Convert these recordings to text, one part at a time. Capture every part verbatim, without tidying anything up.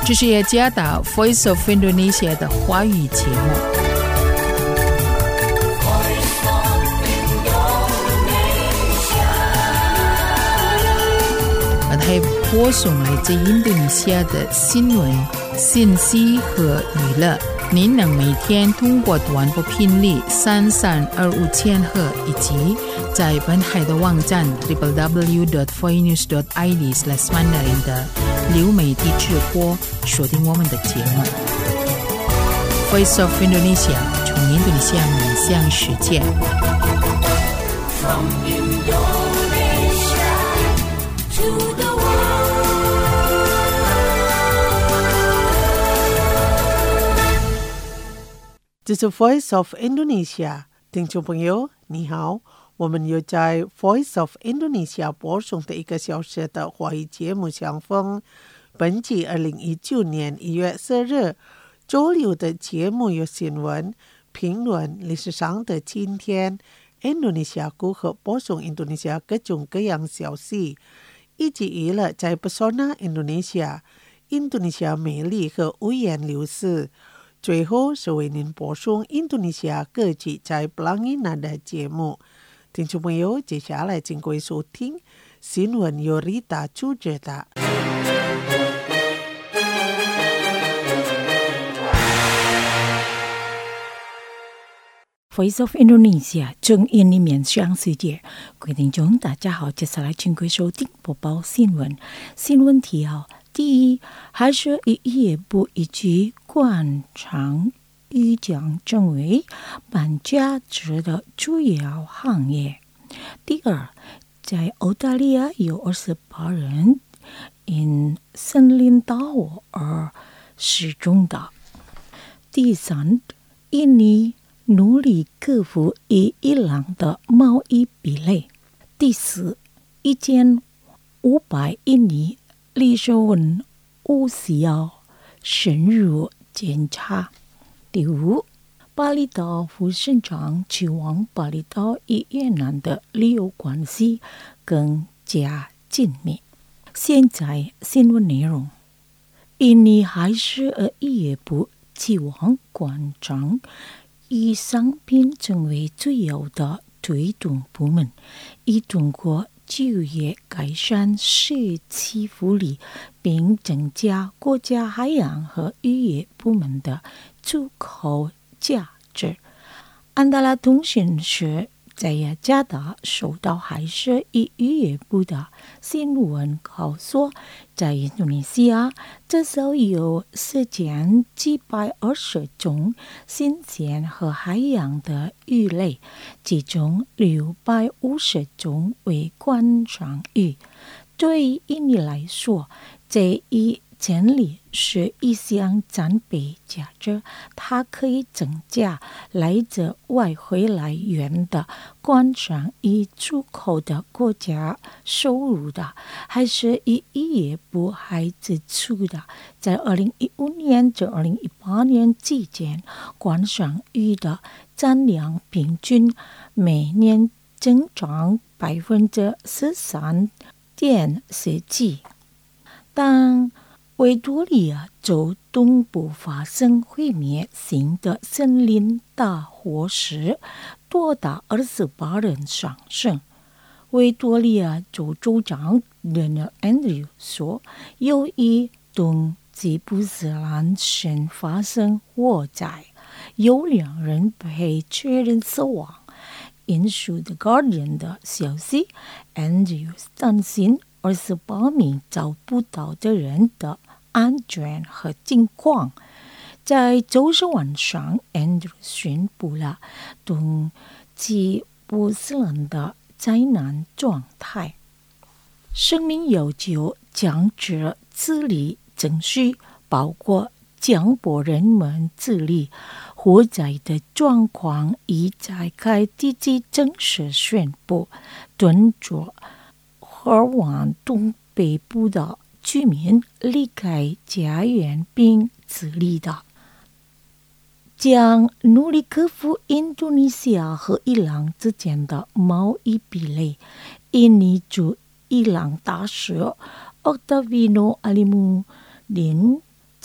这是雅加达 Voice of Indonesia 的华语节目。它播送来自印度尼西亚的新闻、信息和娱乐。您能每天通过短波频率三三二五千赫以及在本台的网站 double-u double-u double-u dot voinews dot i d slash mandarin 的流媒体直播锁定我们的节目。Voice of Indonesia 从印度尼西亚面向世界。From Indonesia to the 这是 Voice of Indonesia， 听众朋友你好，我们又在 Voice of Indonesia 播送的一个小时的华语节目相逢。本季二零一九年一月四日周六的节目有新闻、评论、历史上的今天、印度尼西亚如何播送印度尼西亚各种各样消息，以及娱乐在 Pesona Indonesia、印度尼西亚美丽和五颜六色。最后是为您播送印度尼西亚各地在 Pelangina 的节目。听众朋友，接下来请各位收听新闻由 Rita 主持的。 Voice of Indonesia 正印尼面向世界，各位听众大家好，接下来请各位收听播报新闻。新闻提要：第一，还是以业部以及官场预将成为半价值的主要行业。第二，在澳大利亚有二十八人因森林大火而失踪的。第三，印尼努力克服与伊朗的贸易壁垒。第四，一千五百印尼利手文物需要深入检查。第五，巴厘岛副省长期望巴厘岛与越南的旅游关系更加紧密。现在新闻内容：印尼还是呃业部期望官长以商品成为主要的推动部门，以通过就业改善社区福利，并增加国家海洋和渔业部门的出口价值。安达拉通讯社在雅加达收到海事与渔业部的新闻告诉，在印度尼西亚至少有四千七百二十种新鲜和海洋的鱼类，其中六百五十种为观赏鱼。对于印尼来说，这一潜力是一项战备价值，它可以增加来自外汇来源的观赏与出口的国家收入的。还是以渔业部还指出的，在二零一五年至二零一八年期间，观赏鱼的产量平均每年增长百分之十三点四七。当维多利亚州东部发生毁灭性的森林大火时，多达二十八人丧生。维多利亚州州长 Daniel Andrew 说，由于东吉布斯兰省发生火灾，有两人被确认死亡。引述 The Guardian 的消息， Andrew 担心二十八名找不到的人的安全和境况。在周日晚上 Andrew 宣布了东吉布斯兰的灾难状态。声明要求降至治理程序，包括强迫人们治理火灾的状况，已在该地区正式宣布，敦促荷尔湾东北部的居民离开家园并自立的。将努力克服印度尼西亚和伊朗之间的贸易壁垒。印尼驻伊朗大使 Octaviano Alimuddin 在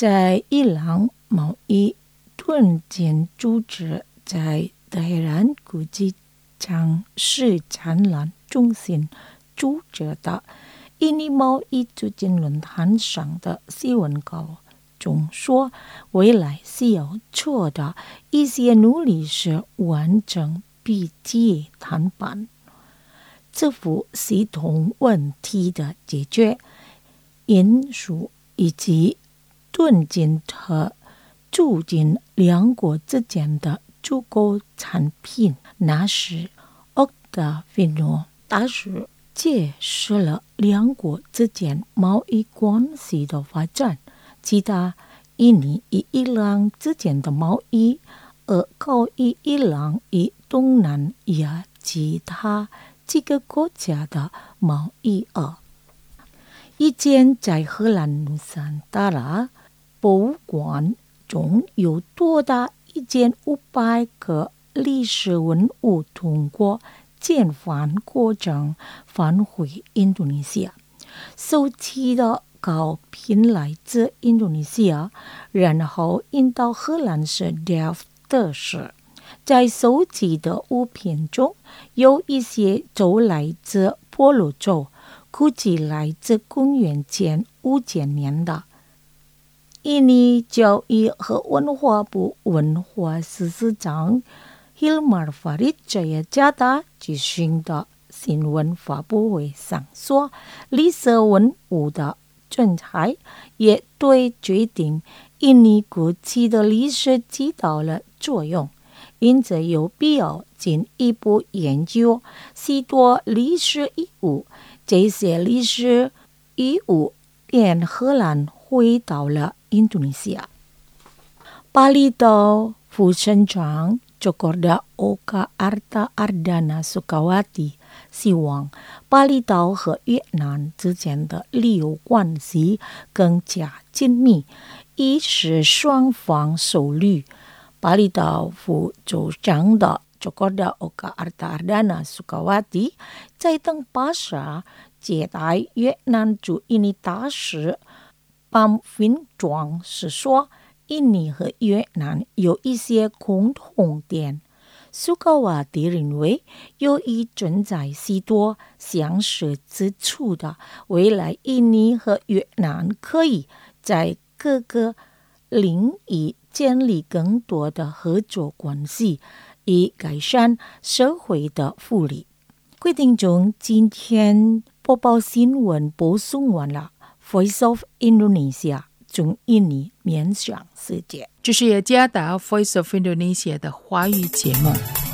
在伊朗贸易盾建组织在德黑兰国际城市展览中心组织的印尼贸易促进论坛上的新闻稿中说，未来需要做的一些努力是完整B T 谈判、支付系统问题的解决、因素以及盾建和促进两国之间的足够产品。那时，奥达维诺大使解释了两国之间贸易关系的发展，其他印尼与伊朗之间的贸易，而高于伊朗与东南亚其他几个国家的贸易额。以前在荷兰努桑达拉博物馆中有多达一千五百个历史文物通过遣返过程返回印度尼西亚，收集的高品来自印度尼西亚，然后运到荷兰是delft的事。在收集的物品中，有一些就来自婆罗洲，估计来自公元前五千年的。印尼教育和文化部文化司司长 Hilmar Farid Jayajata 举行的新闻发布会上说，历史文物的存在也对决定印尼国际的历史起到了作用，因此有必要进一步研究许多历史遗物。这些历史遗物沿荷兰回到了印度尼西亚。巴厘岛副省长 Djokoda Oka Arta Ardana Sukawati 希望巴厘岛和越南之间的旅游关系更加紧密，以使双方受利。巴厘岛副州长的 Djokoda Oka Arta Ardana Sukawati 在登巴萨接待越南驻印尼大使Pham Vinh Truong时说，印尼和越南有一些共同点。苏高瓦迪认为，由于存在许多相似之处的，未来印尼和越南可以在各个领域建立更多的合作关系，以改善社会的福利。各位听众，今天播报新闻播送完了。Voice of Indonesia 从印尼面向世界， 这是雅加达 Voice of Indonesia 的华语节目。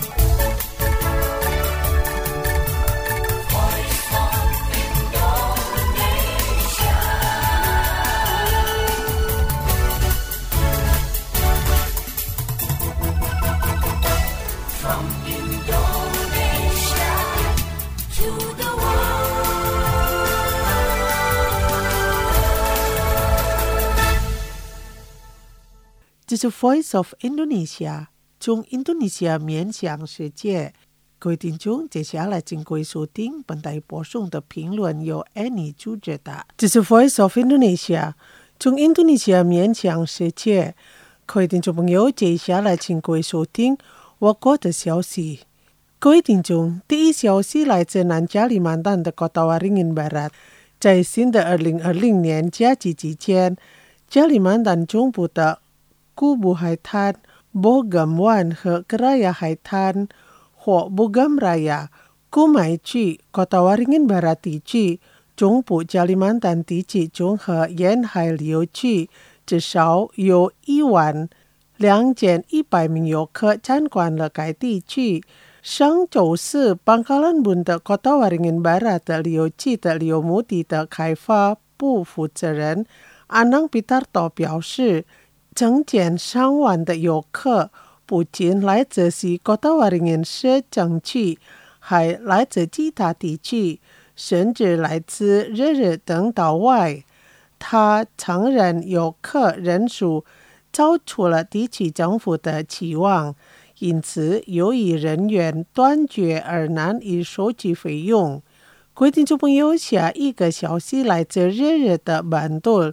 这是 Voice of Indonesia 从印度尼西亚面向世界。各位听众，接下来请各位收听本台播送的评论，由 Annie 主持的。这是 Voice of Indonesia 从印度尼西亚面向世界。各位听众朋友，接下来请各位收听我国的消息。各位听众，第一消息来自南加里曼丹的 Kota Waringin Barat， 在新的二零二零年假期期间，加里曼丹中部的古布海滩、Bogam Wan 和 Keraya 海滩或 Bogam Raya、古买区、Kota Waringin Barat 地区、中部加里曼丹地区综合沿海旅游区，至少有一万两千一百名游客参观了该地区。上周四，邦加兰bun的 Kota Waringin Barat 的旅游区的旅游目的的开发部负责人 Anang Pitarto 表示，整建上万的游客不仅来自西 Kota Waringin 市政区，还来自其他地区，甚至来自日日等岛外。他承认游客人数超出了地区政府的期望，因此由于人员短缺而难以收取费用。各位听众朋友，下一个消息来自日日的曼都。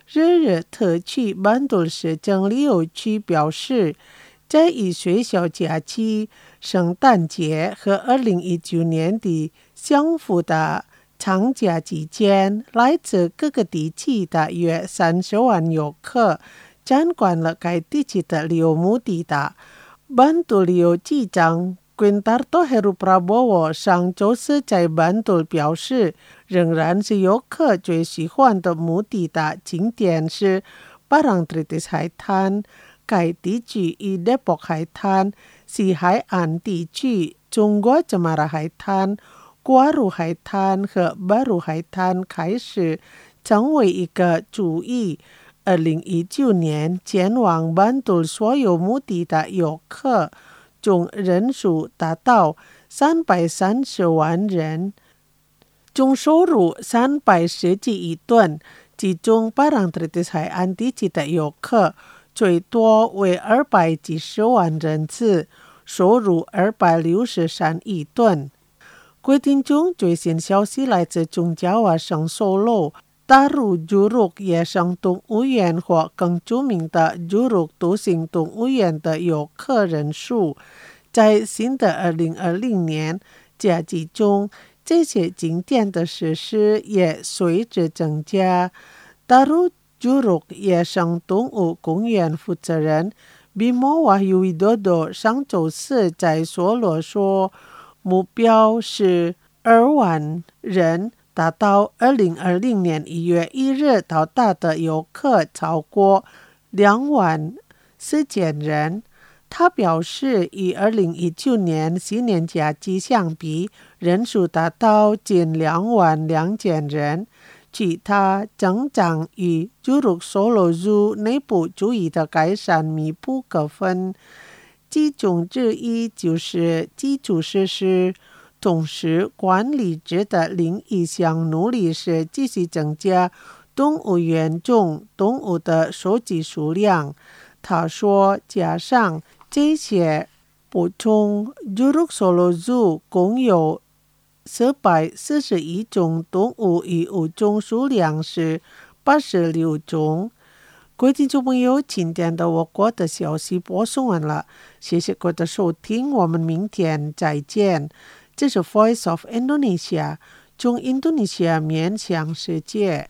日日特区班杜市政旅游区表示，在以学校假期、圣诞节和二零一九年底相符的长假期间，来自各个地区的约三十万游客参观了该地区的旅游目的地。班杜旅游局长Quintarto Heru Prabowo 上周四在班杜表示，仍然是游客最喜欢的目的地景点是Parangtritis海滩。该地区以Depok海滩、西海岸地区、中国จมารา海滩、瓜鲁海滩和巴鲁海滩开始成为一个主意。二零一九年前往班杜所有目的的游客总人数达到三百三十万人，总收入三百十几亿吨，其中Parangtritis海岸地区的游客最多为二百几十万人次，收入二百六十三亿吨。各位听众，最新消息来自中加瓦省首楼大陆猪肉野生动物园或更著名的猪肉独行动物园的游客人数，在新的二零二零年假期中，这些景点的设施也随之增加。大陆猪肉野生动物公园负责人 Bimo Wahyu Widodo 上周四在索罗说，目标是二万人，达到二零二零年一月一日到达的游客超过两万四千人。他表示，与二零一九年新年假期相比，人数达到近两万两千人。其他增长与猪肉收入入内部主义的改善密不可分，其中之一就是基础设施。同时，管理者的另一项努力是继续增加动物园中动物的收集数量。他说，加上这些补充，猪肉收入入共有四百四十一种动物与物种数量是八十六种。各位听众朋友，今天的我国的消息播送完了，谢谢各位的收听，我们明天再见。这是 Voice of Indonesia， 从印度尼西亚面向世界。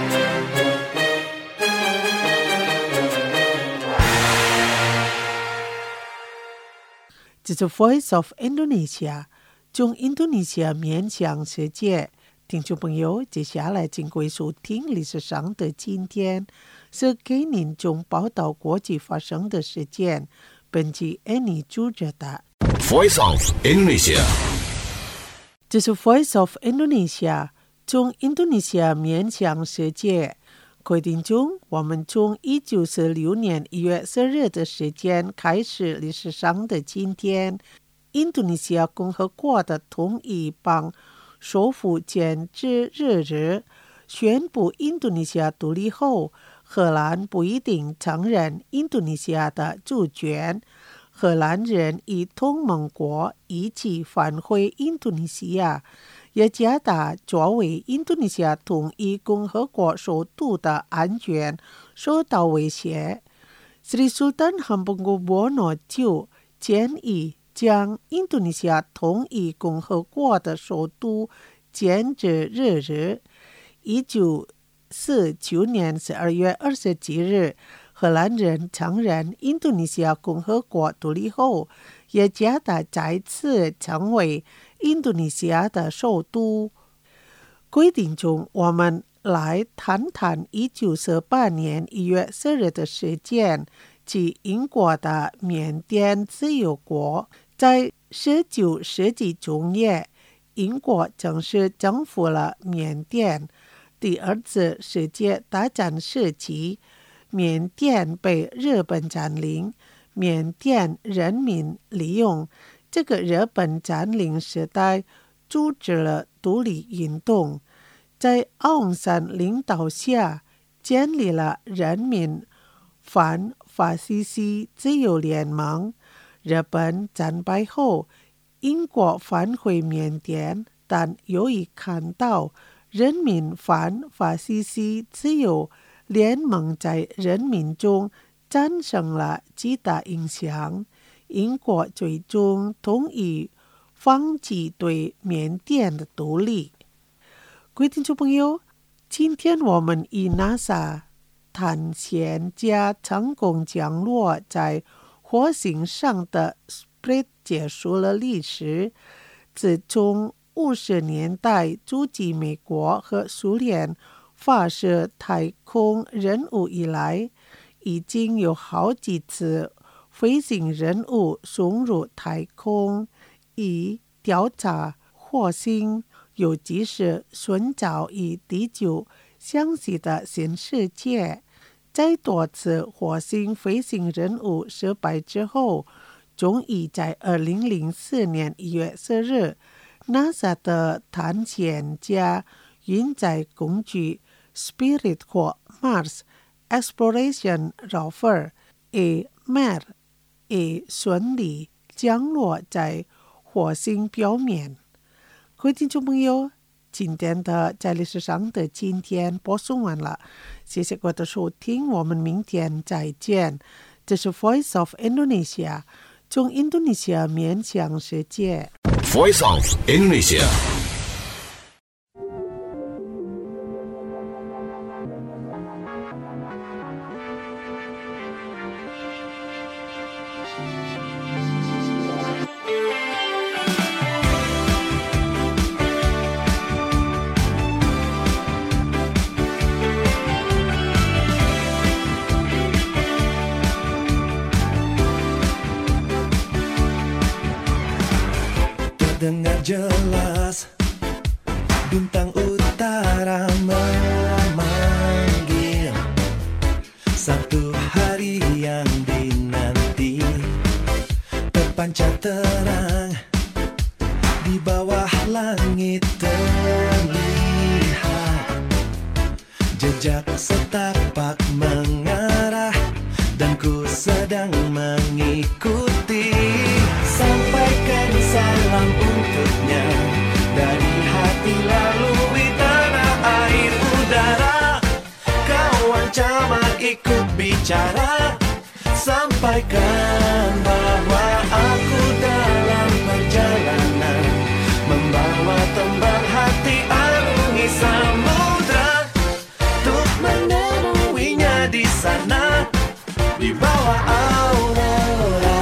这是 Voice of Indonesia， 从印度尼西亚面向世界。听众朋友，接下来请各位收听历史上的今天，是给您从报道国际发生的事件。本期Annie主持的 Voice of Indonesia， 这是 Voice of Indonesia， 从印度尼西亚面向世界。各位听众，我们从一九四六年一月四日的时间开始，历史上的今天，印度尼西亚共和国的统一邦首府建制日日宣布印度尼西亚独立后，荷兰不一定承认印度尼西亚的主权。荷兰人与同盟国一起反回印度尼西亚，也加大作为印度尼西亚统一共和国首都的安全受到威胁。Sri Sultan Hamengkubuwono九建议将印度尼西亚统一共和国的首都建制日日。一九四九年十二月二十七日，荷兰人承认印度尼西亚共和国独立后，也加大再次成为印度尼西亚的首都。规定中，我们来谈谈一九四八年一月四日的事件，即英国的缅甸自由国。在十九世纪中叶，英国正式征服了缅甸。第二次世界大战时期，缅甸被日本占领，缅甸人民利用这个日本占领时代，组织了独立运动，在昂山领导下，建立了人民反法西斯自由联盟。日本战败后，英国返回缅甸，但由于看到人民反法西斯自由联盟在人民中战胜了极大影响，英国最终同意放弃对缅甸的独立。各位听众朋友，今天我们以 NASA 探险家成功降落在火星上的 Sprit 结束了历史。自从五十年代阻击美国和苏联发射太空任务以来，已经有好几次飞行任务送入太空，以调查火星，尤其是寻找与地球相似的新世界。在多次火星飞行任务失败之后，终于在二零零四年一月四日 NASA 的探险家运载工具 Spirit 或 Mars Exploration Rover A M E R 也顺利降落在火星表面。各位听众朋友，今天的在历史上的今天播送完了，谢谢各位的收听，我们明天再见。这是 Voice of Indonesia， 从印度尼西亚面向世界。 Voice of Indonesia。 Dengar jelas bintang utara memanggil, satu hari yang dinanti terpancar terang di bawah langit terlihat jejak setapak mengarah dan ku sedang mengikuti. Sampaikan salam untuknya dari hati lalui tanah air udara. Kawan camat ikut bicara, sampaikan bahwa aku dalam perjalanan membawa tembang hati arungi samudra, untuk menemuinya di sana di bawah aurora.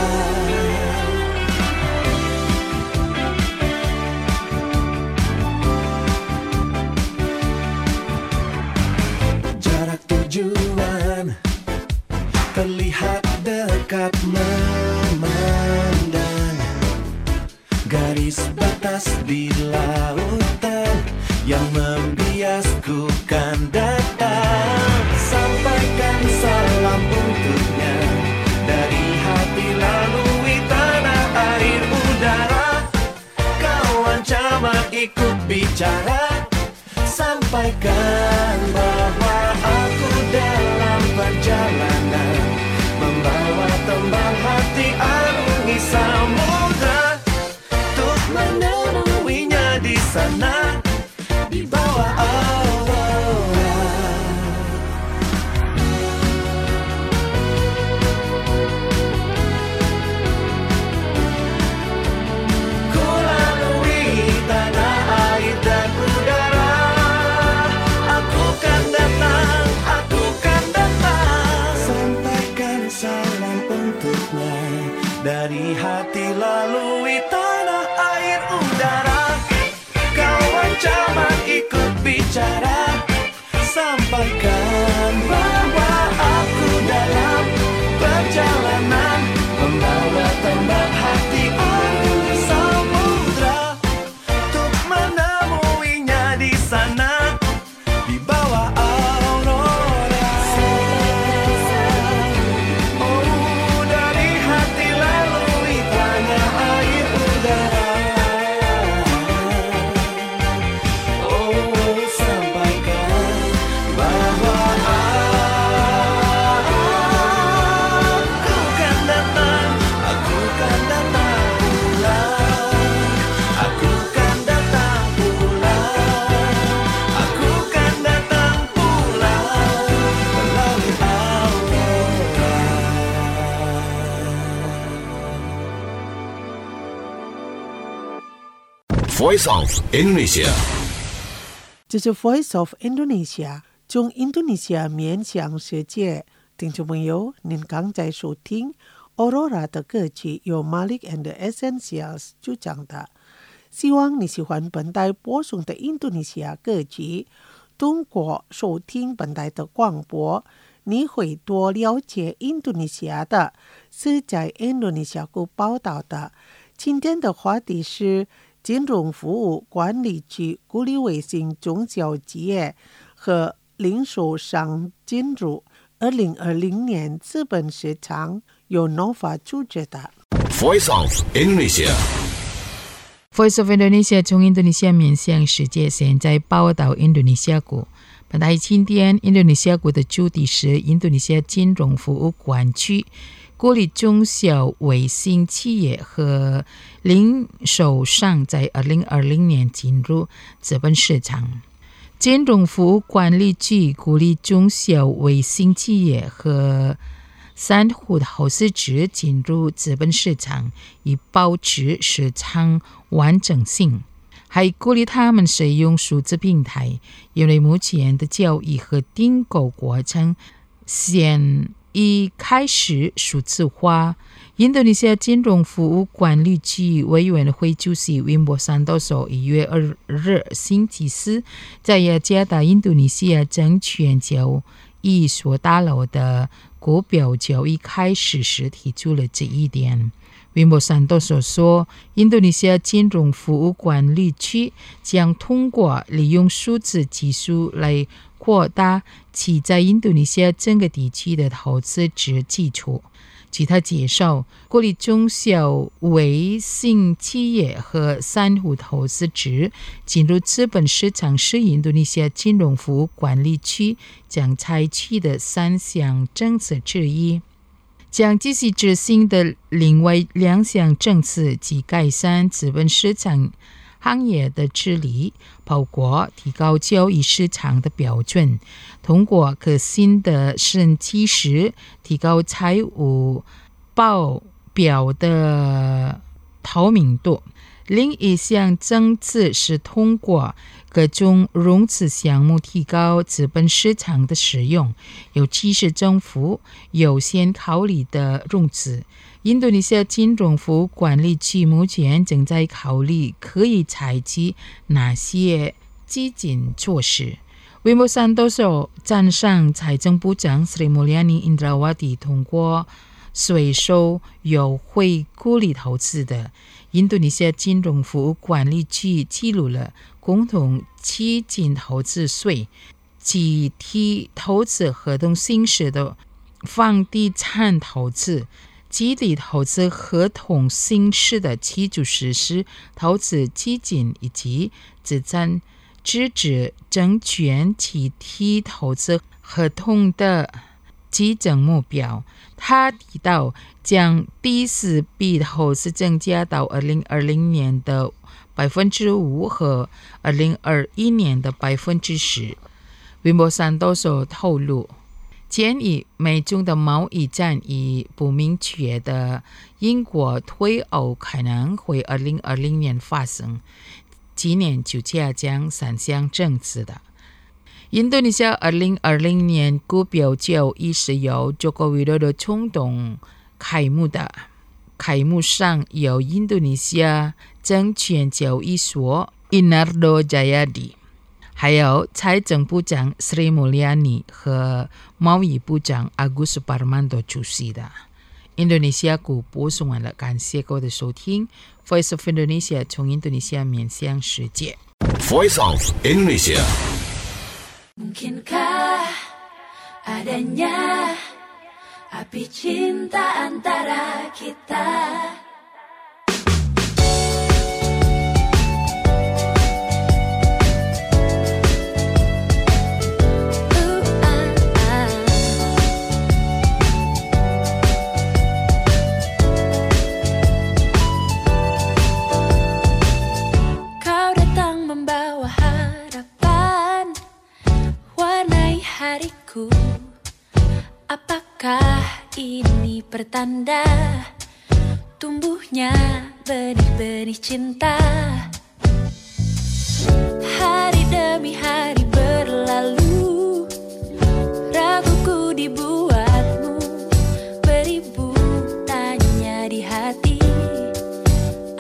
Tujuan terlihat dekat memandang, garis batas di lautan yang membiasku kan datang. Sampaikan salam untuknya dari hati lalui tanah air udara. Kawan camat ikut bicara, sampaikan bahwa aku dalam perjalanan membawa tembang hati arungi samudra, untuk menemuinya di sana di bawah aurora. Ku lalui tanah air dan udara, aku kan datang, aku kan datang. Sampaikan salam untuknya dari hati lalui tanah air udara. Kawan camat ikut bicara, sampaikan bahwa aku dalam perjalanan membawa tembang hati arungi samudra, untuk menemuinya di sana di bawah aurora. Oh, dari hati lalui tanah air udara. Oh, sampaikan bahwa aku kan datang, aku kan datang. Voice of Indonesia。 这是 Voice of Indonesia， 从印度尼西亚面向世界。听众朋友，您刚在收听 Aurora 的歌曲，由 Malik and the Essentials 主唱的。希望你喜欢本台播送的印度尼西亚歌曲。通过收听本台的广播，你会多了解印度尼西亚的是在印度尼西亚国报道的。今天的话题是金融服务管理局鼓励微型中小企业和零售商进入二零二零年资本市场，由 Nova 主持的。 Voice of Indonesia。 Voice of Indonesia 从印度尼西亚面向世界，现在报道印度尼西亚国。本台今天印度尼西亚国的主题是印度尼西亚金融服务管区鼓励中小微型企业和零售商在二零二零年进入资本市场。金融服务管理局鼓励中小微型企业和散户投资者进入资本市场，以保持市场完整性，还鼓励他们使用数字平台，因为目前的交易和订购过程现已开始数字化。印度尼西亚金融服务管理局委员会主席温博山多索一月二日星期四在雅加达印度尼西亚证券交易所大楼的股票交易开始时提出了这一点。温博山多索说，印度尼西亚金融服务管理局将通过利用数字技术来扩大其在印度尼西亚整个地区的投资者基础。据他介绍，鼓励中小微型企业和散户投资者进入资本市场是印度尼西亚金融服务管理局将采取的三项政策之一。将继续执行的另外两项政策及改善资本市场行业的治理，包括提高交易市场的标准，通过可信的审计师提高财务报表的透明度。另一项政策是通过各种融资项目提高资本市场的使用，尤其是政府优先考虑的融资。印度尼西亚金融服务管理局目前正在考虑可以采取哪些激进措施。温博山多索赞赏财政部长 Sri Mulyani Indrawati 通过税收优惠鼓励投资的。印度尼西亚金融服务管理局记录了共同基金投资税、集体投资合同形式的房地产投资、集体投资合同形式的基础设施投资基金以及资产质子证券集体投资合同的基准目标。他提到，将第四笔投资增加到二零二零年的百分之五和二零二一年的百分之十。温博山多索透露，鉴于美中的贸易战与不明确的英国脱欧可能会二零二零年发生，今年就加将三项政策的。印度尼西亚二零二零年股票交易是由佐科维多的冲动开幕的，开幕上由印度尼西亚证券交易所 Inardo Jayadi， 还有财政部长 Sri Mulyani 和贸易部长 Agus Suparmanto 主席的。印度尼西亚股播送完了，感谢各位的收听。Voice of Indonesia 从印度尼西亚面向世界。 Voice of Indonesia。 Mungkinkah adanya api cinta antara kita? Apakah ini pertanda tumbuhnya benih-benih cinta?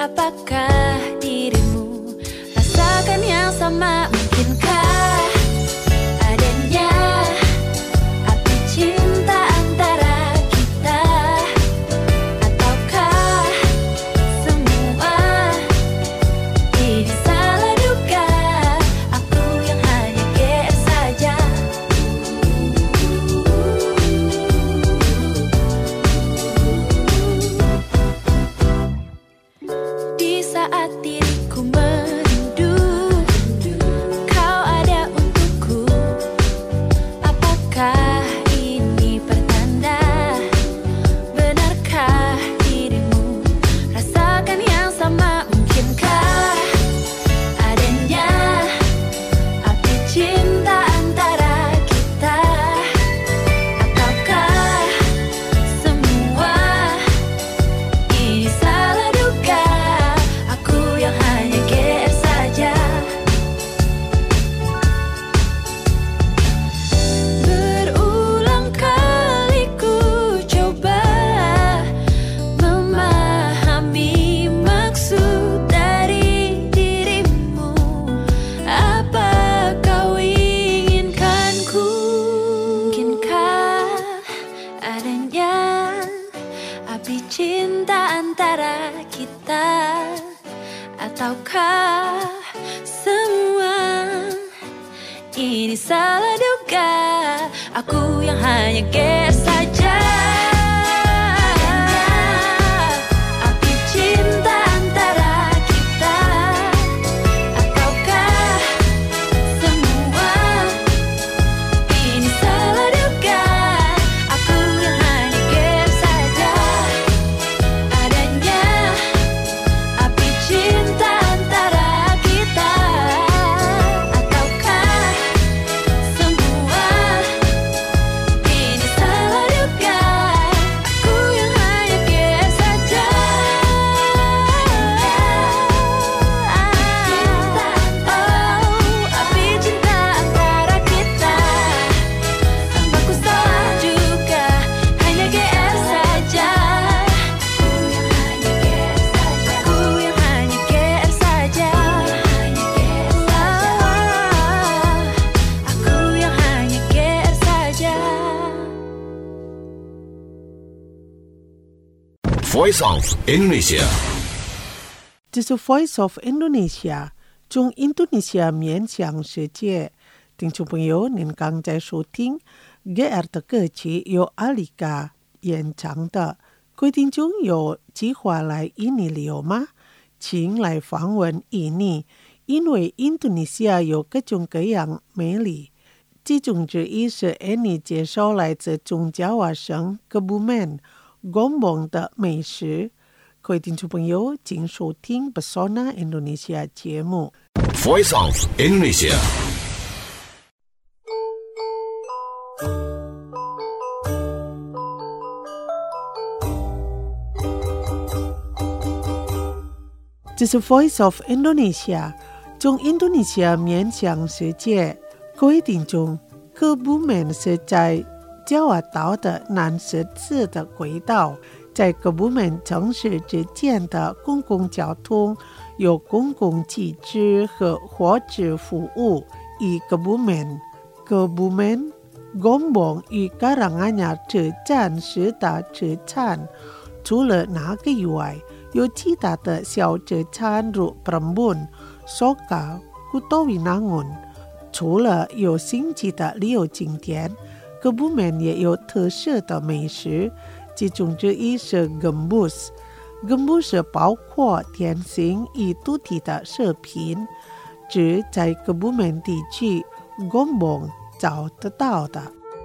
Apakah dirimu rasakan yang sama? Mungkinkah adanya api cinta antara kita? Ataukah semua ini salah duga? Aku yang hanya G R saja. Di saat diriku merindu, kau ada untukku. Apakah ini pertanda? Benarkah dirimu rasakan yang sama? Mungkinkah adanya api cinta antara kita? Ataukah semua ini salah duga? Aku yang hanya G R saja. Berulang kali ku coba memahami maksud dari dirimu. Apa kau inginkanku? Mungkinkah adanya api cinta antara kita? Ataukah semua ini salah duga? Aku yang hanya G R saja. Api cinta antara kita. Ataukah semua ini salah duga? Aku yang hanya G R saja. Adanya api cinta antara kita. Ataukah semua ini salah duga? Aku yang hanya G R saja. Oh, api cinta antara kita. Aku salah juga, hanya G R saja. Aku yang hanya G R saja. Aku yang hanya G R saja. Voice of Indonesia. 这是 Voice of Indonesia 中印度尼西亚面向世界。听众朋友，您刚在收听 G R 的歌曲，由阿里嘎演唱的。各位听众有计划来印尼旅游吗？请来访问印尼，因为印度尼西亚有各种各样美丽。其中之一是印尼介绍来自中爪哇省格布曼 Gombong 的美食。各位听众朋友，请收听 Pesona Indonesia 节目。 Voice of Indonesia. 这是 Voice of Indonesia 中印度尼西亚面向世界。各位听众，格布曼是在爪哇岛的南十字的轨道，在格布曼城市之间的公共交通有公共汽车和火车服务。以格布曼、格布曼、Gombong 与 Karanganyar 车站十大车站。除了那个以外，有其他的小车站如 Prambun、Soka、Kutowinangun。除了有星级的旅游景点，格布曼也有特色的美食，其中之一是 Gembus。Gembus 包括甜心与肚体的食品，只在格布曼地区 Gombong 找得到的。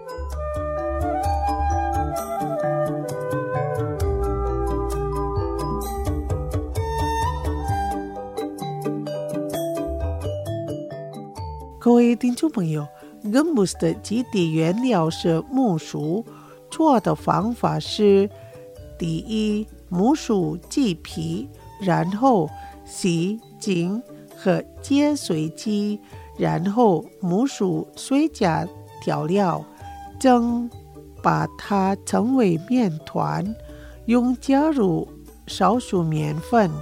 各位听众朋友， Gembus 的基底原料是木薯，做的方法是：第一，木薯鸡皮，然后洗净和接水机，然后木薯水加调料，蒸，把它成为面团，用加入少数面粉，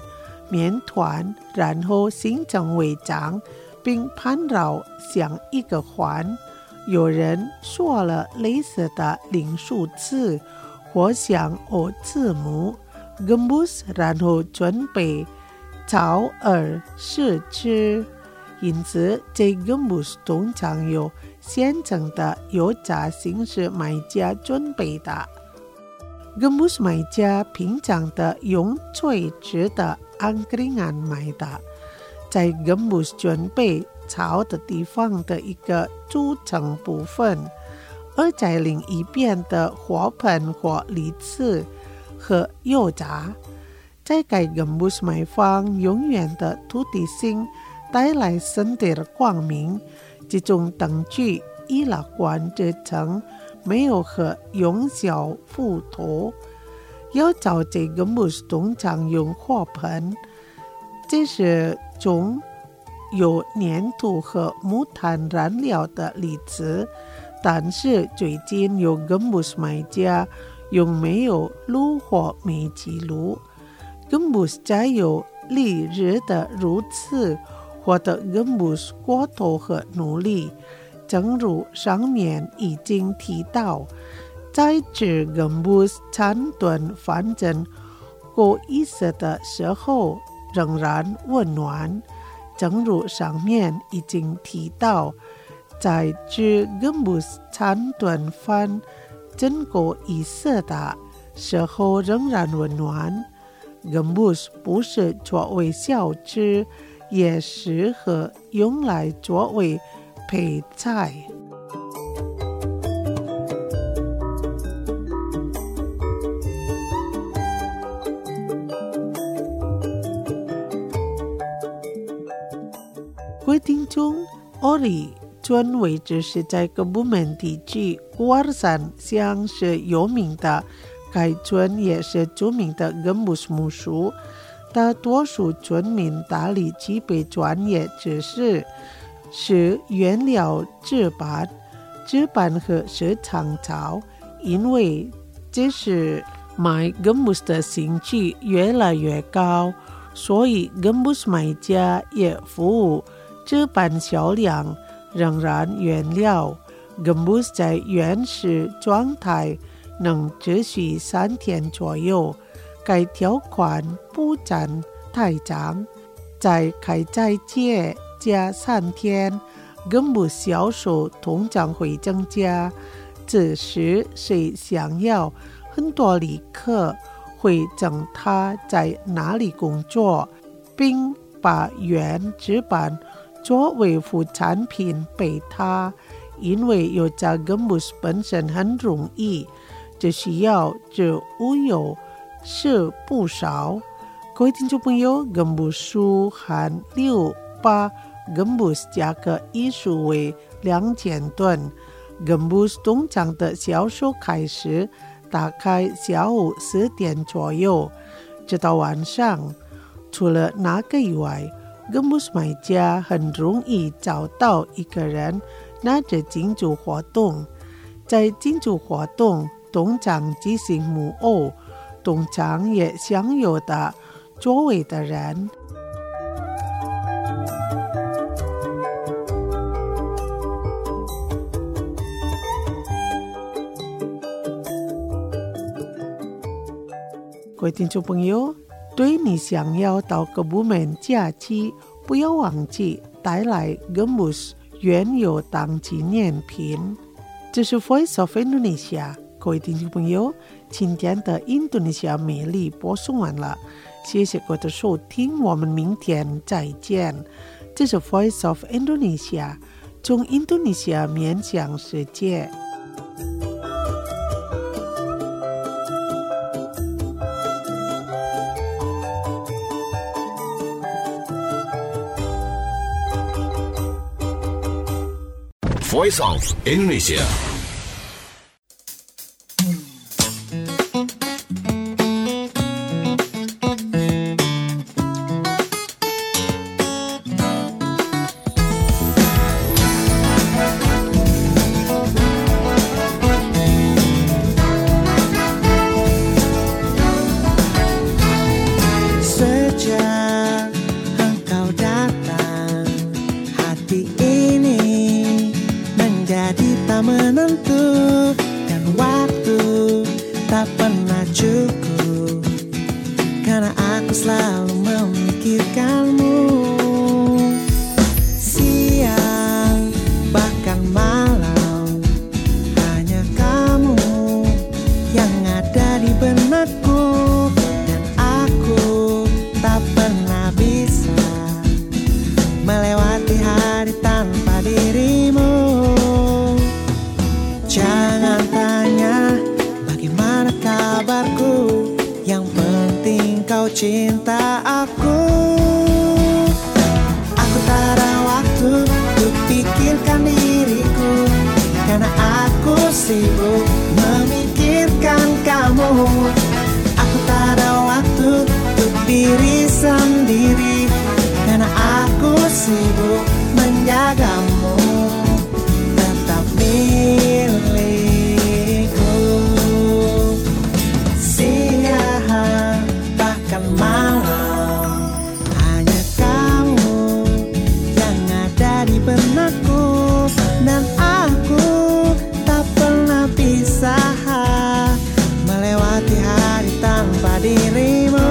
面团，然后形成围章，并盘绕像一个环。有人说了类似的零数字或像 O 字母 gembus， 然后准备炒而试吃。因此这 gembus 通常由现成的油炸形式买家准备的。gembus 买家平常的用垂直的 angkringan 买的，在 gembus 准备炒的地方的一个组成部分，而在另一边的火盆或梨子和油炸。在该 gembus 买方永远的土地性带来身体的光明，这种灯具以乐观之城没有和用小斧头。要找这个 gembus 通常用火盆，这是种有粘土和木炭燃料的例子，但是最近有 gembus 买家用没有炉或煤气炉。gembus 再有历日的如此获得 gembus 过头和努力，正如上面已经提到，在吃 gembus 餐顿反正够意思的时候仍然温暖。正如上面已经提到，在吃 gembus 餐顿饭真够意思的时候仍然温暖。gembus 不是作为小吃，也适合用来作为配菜。各位听众，奥里村位置是在各部门地区古尔山乡是有名的，该村也是著名的 gembus 木树。大多数村民打理基本专业知识，是原料纸板、纸板和市场草，因为这是买 gembus 的兴趣越来越高，所以 gembus 买家也服务纸板销量。仍然原料 gembus 在原始状态能持续三天左右，该条款不占太长，在开斋节加三天 gembus 销售通常会增加。此时谁想要很多旅客会证他在哪里工作，并把原纸板作为副产品给他，因为有家 gembus 本身很容易，只需要这物有是不少。各位听众朋友， gembus 书含六把 gembus 价格一数为两千吨。gembus 通常的销售开始大概下午四点左右，直到晚上。除了那个以外，gembus 买家很容易找到一个人拿着庆祝活动，在庆祝活动通常进行木偶，通常也享有的座位的人。各位听众朋友，对你想要到各部门假期，不要忘记带来 gembus 原有当纪念品。这是 Voice of Indonesia， 各位听众朋友，今天的印度尼西亚美丽播送完了，谢谢各位的收听，我们明天再见。这是 Voice of Indonesia， 从印度尼西亚面向世界。 Voice of Indonesia. Sejak bisa melewati hari tanpa dirimu. Jangan tanya bagaimana kabarku, yang penting kau cinta aku. Aku tak ada waktu untuk pikirkan diriku, karena aku sibuk memikirkan kamu. Aku tak ada waktu untuk diri sendiri, karena aku sibuk menjagamu. Tetap milikku, siang bahkan malam, hanya kamu yang ada di benakku. Dan aku tak pernah bisa melewati hari tanpa dirimu.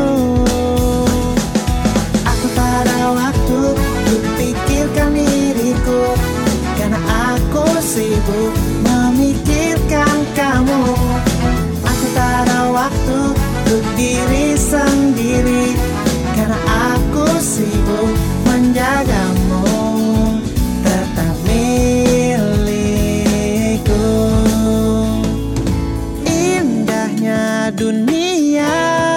Aku tak ada waktu untuk pikirkan diriku, karena aku sibuk memikirkan kamu. Aku tak ada waktu untuk diri sendiri, karena aku sibuk menjagamu. Tetap milikku. Indahnya dunia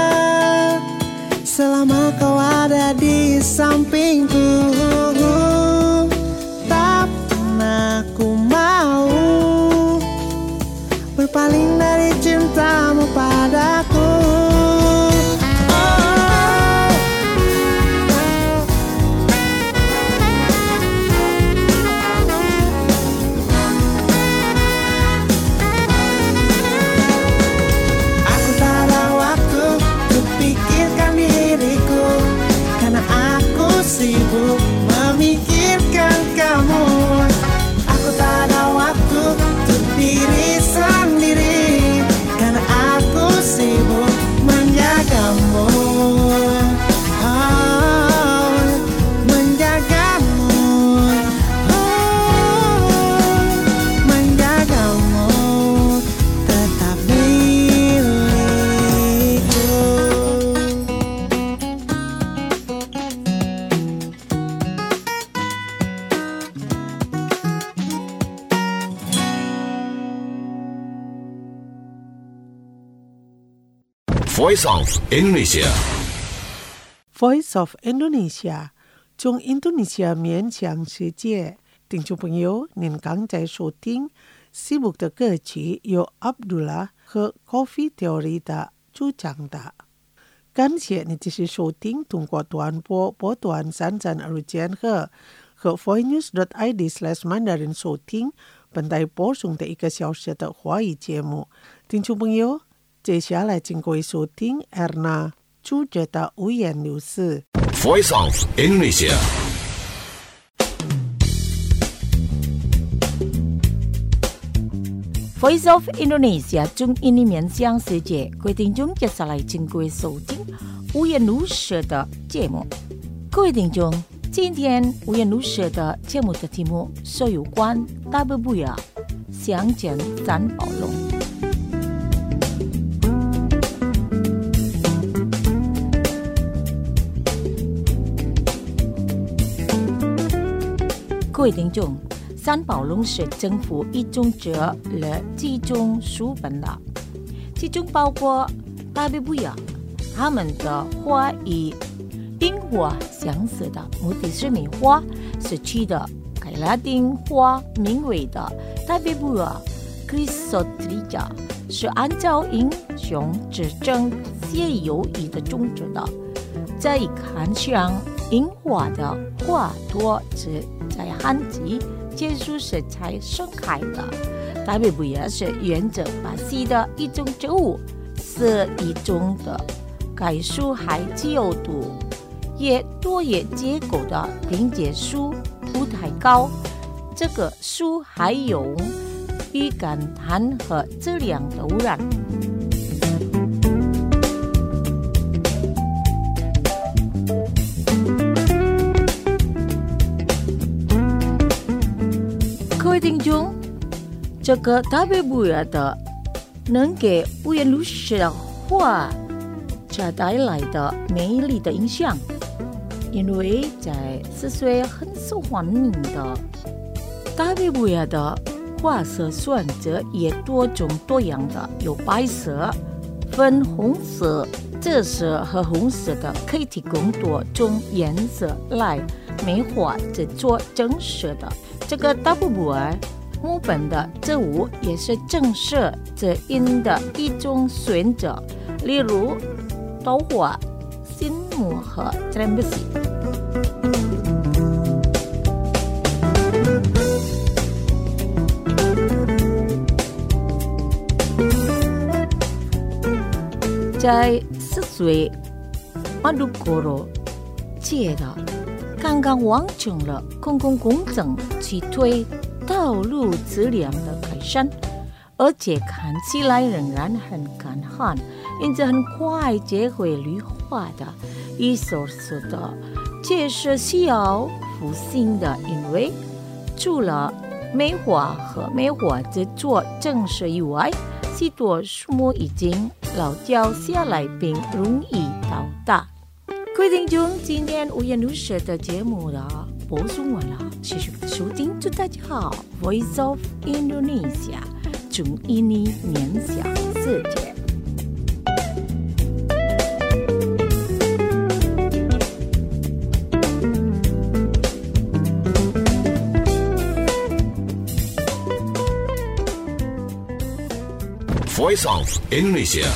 selama kau ada di sampingku. Tak pernah ku mau berpaling dari cintamu padaku. Aku tak ada waktu untuk pikirkan diriku, karena aku sibuk memikirkan kamu. Aku tak ada waktu untuk diri sendiri, karena aku sibuk menjagamu. Oh, menjagamu. Oh, menjagamu. Tetap milikku. Voice of Indonesia. Voice of Indonesia， 从印度尼西亚面向世界。听众朋友，您刚才收听西部的歌曲由 Abdullah 和 Coffee Theory 的主唱的。感谢你继续收听通过短波波段三三二千赫和 voinews dot i d slash mandarin 收听本台播送的一个小时的华语节目。听众朋友，接下来请各位收听 Erna 主角的五言六事。 Voice of Indonesia. Voice of Indonesia 中印尼面向世界，各位听众接下来请各位收听五言六事的节目。各位听众，今天五言六事的节目的题目是有关大不不呀，相见三宝龙。各位听众，三宝龙是政府一种者了几种书本的，其中包括大贝布雅，他们的花与樱花相似的，目的是梅花是取的改拉丁花名为的大贝布雅 Chrysotrija， 是按照英雄之争写有意的种植的。这一看上樱花的花朵是在旱季结束时才盛开的，大贝布雅是沿着巴西的一种植物，是一种的该树还具有毒也多叶结构的并且树不太高，这个树还有遇干旱和质量的污染。各位听众，这个大贝布雅的能给五颜六色的花这带来的美丽的影响， 因为在四岁很受欢迎的大卫布亚的花色选择也多种多样的，有白色、粉红色、紫色和红色的，可以提供多种颜色来美化制作正式的。这个大卫布亚木本的织物也是正式织印的一种选择，例如豆花、新木和詹布西。在四岁马杜哥罗接的刚刚完成了公共工程，去推道路质量的改善，而且看起来仍然很干旱，因此很快就会绿化的。一所说的这是需要复兴的，因为除了美化和美化制作正式以外，许多树木已经老掉下来并容易倒塌。各位听众，今天无言如实的节目了播送完了，谢谢收听，祝大家好 Voice of Indonesia， 祝印尼年享世界。 Voice of Indonesia。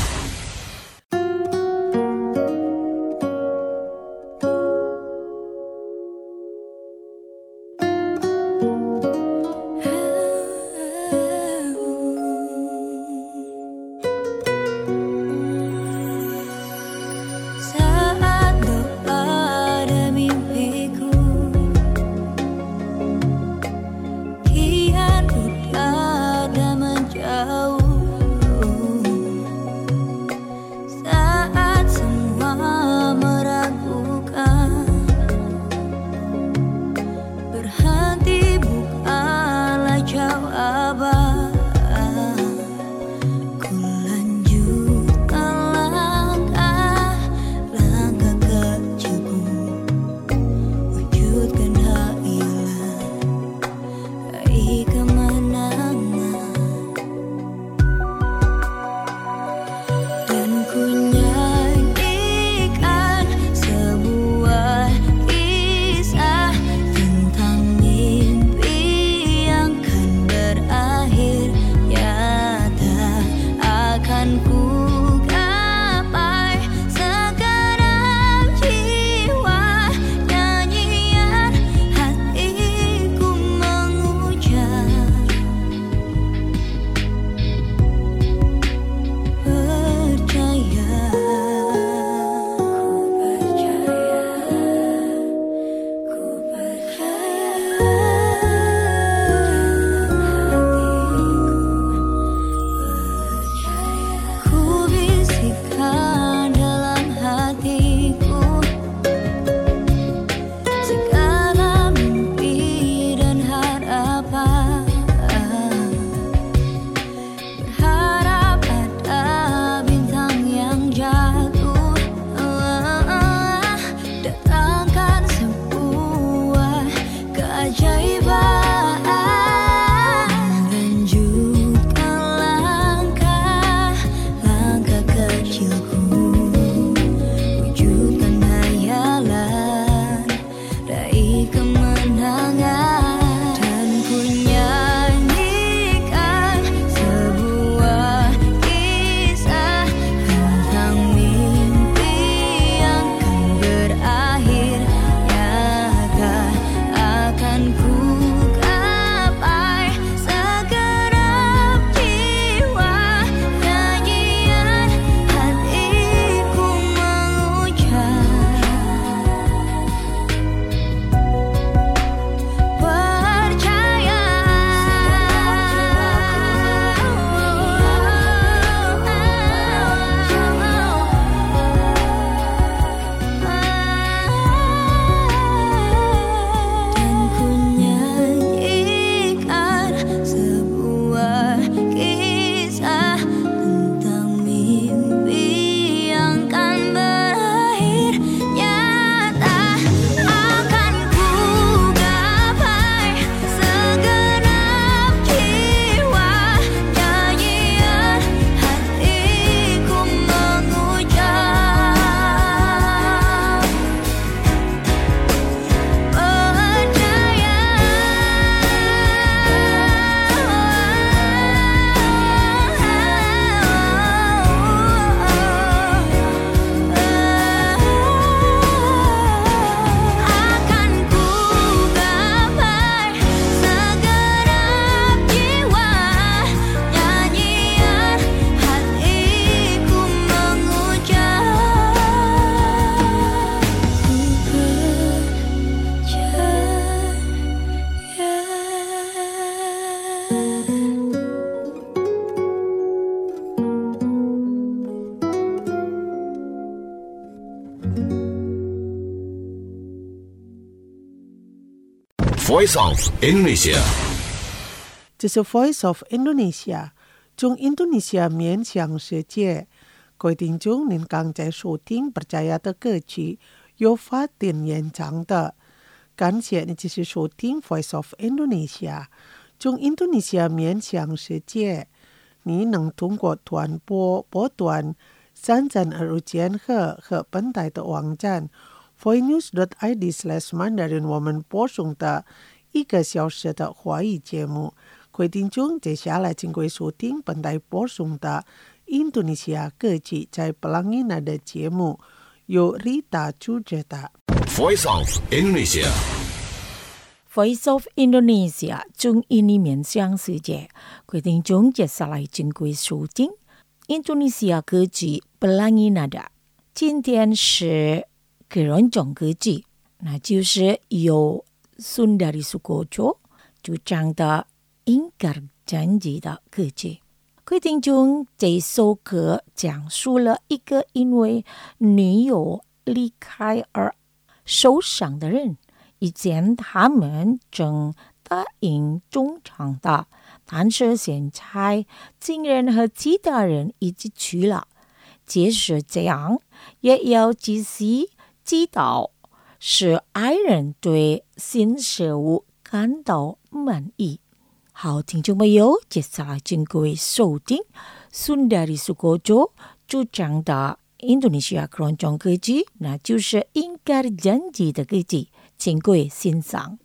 Voice of Indonesia。 这是 Voice of Indonesia， 中印度尼西亚面向世界。各位听众，您刚才收听 Percaya 的歌曲，由法典演唱的。感谢你继续收听 Voice of Indonesia， 中印度尼西亚面向世界。你能通过短波波段三三二五千赫和本台的网站 voinews dot i d slash mandarin 我们播送的一个小时的华语节目。各位听众，接下来请各位收听本台播送的印度尼西亚歌曲在 Pelangi 的节目，由 Rita 主持的。 Voice of Indonesia。 Voice of Indonesia 中印尼面向世界，各位听众接下来请各位收听印度尼西亚歌曲 Pelangi Nada。今天是个人种歌曲，那就是由 Sundari Soekojo 主唱的 Ingkar Janji 的歌曲。各位听众，这首歌讲述了一个因为女友离开而受伤的人。以前他们正答应中场的，但是现在竟然和其他人一起去了。即使这样，也要仔细知道使爱人对新事物感到满意。好，听众朋友，接下来请各位收听 Sundari Soekojo 主唱的印度尼西亚个人种歌曲，那就是 Ingkar Janji 的歌曲，请各位欣赏。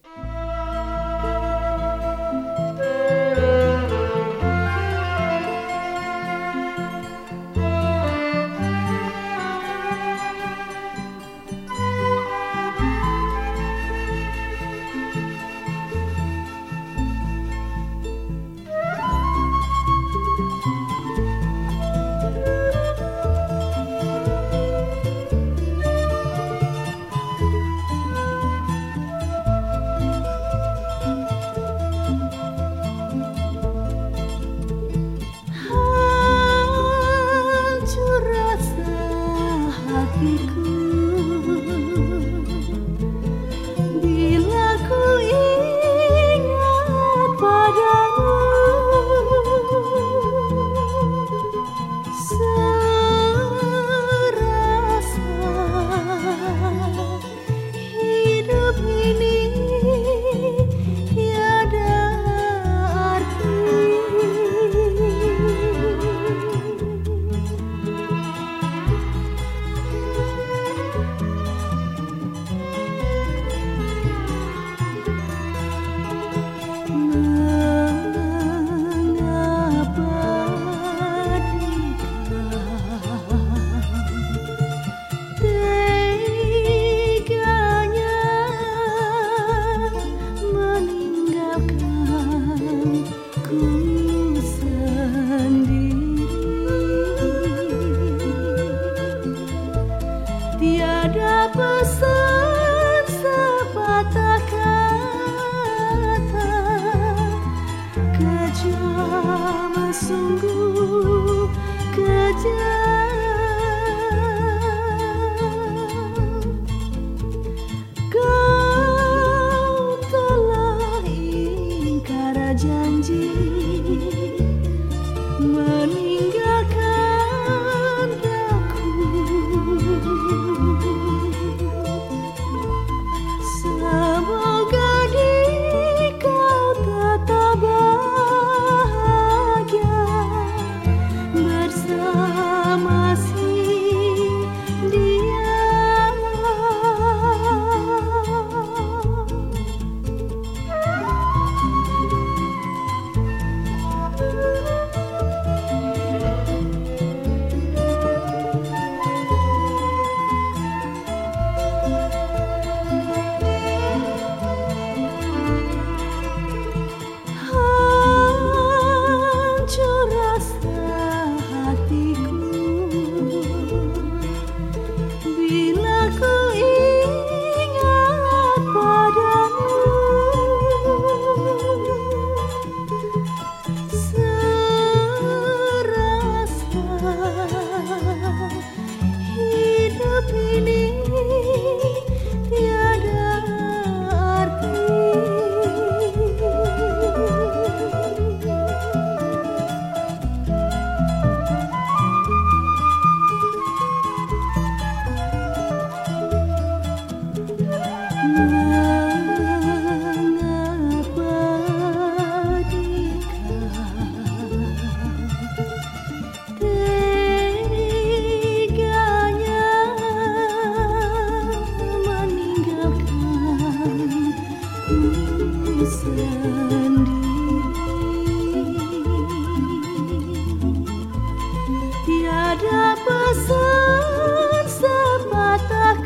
Tiada pesan sepatah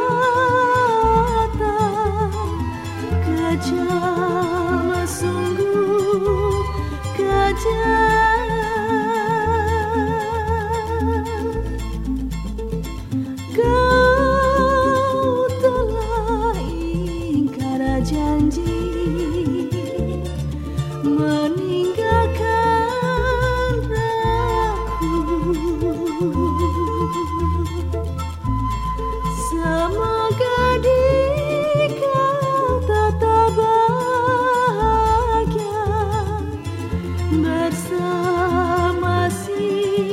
kata, kejam sungguh kejam. Kau telah ingkar janji meninggalkan aku. Semoga di kau tetap bahagia bersama si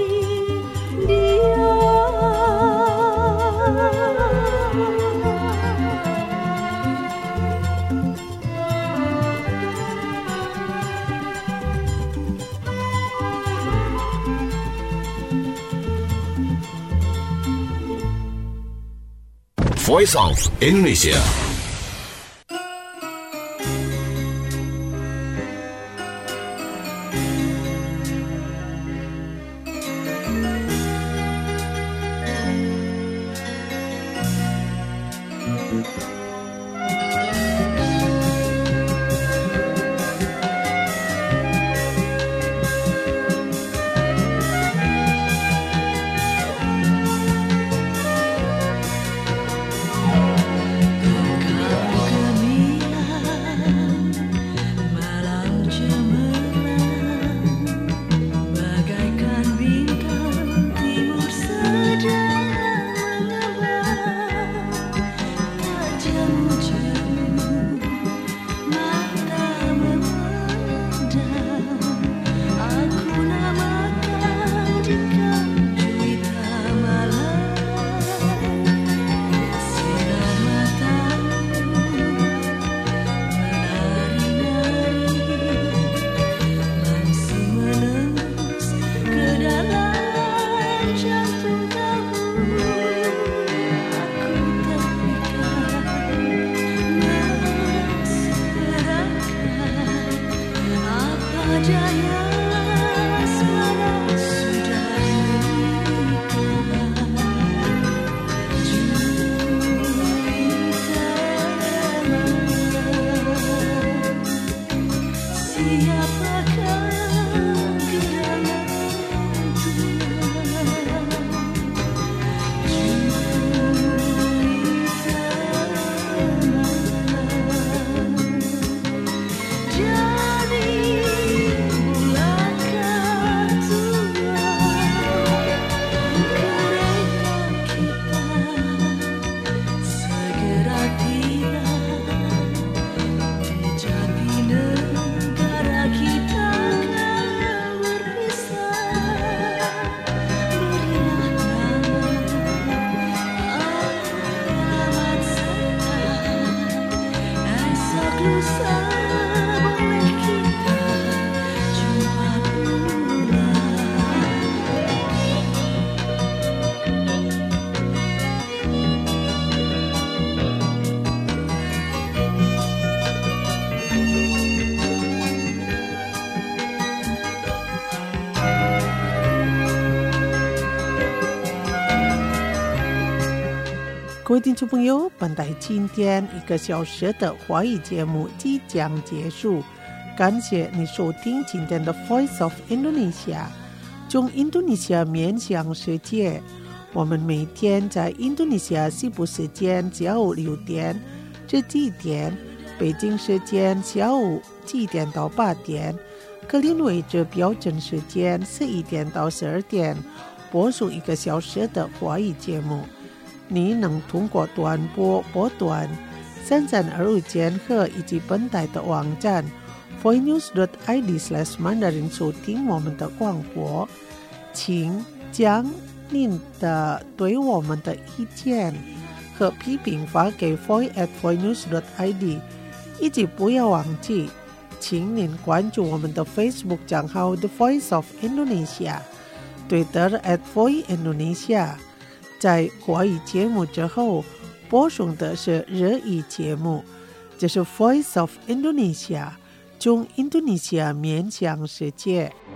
dia. Voice of Indonesia. 各位听众朋友，本台今天一个小时的华语节目即将结束，感谢你收听今天的 Voice of Indonesia， 从印度尼西亚面向世界。我们每天在印度尼西亚西部时间下午六点至七点，北京时间下午七点到八点，格林威治标准时间十一点到十二点，播出一个小时的华语节目。你能通过短波波段三三二五千赫以及本台的网站 voinews dot i d slash mandarin 收听我们的广播。请将您的对我们的意见和批评发给 voice at voicenews dot I D， 以及不要忘记，请您关注我们的 Facebook 账号 The Voice of Indonesia、Twitter at Voice Indonesia。在华语节目之后，播送的是日语节目，这是 Voice of Indonesia， 从印度尼西亚面向世界。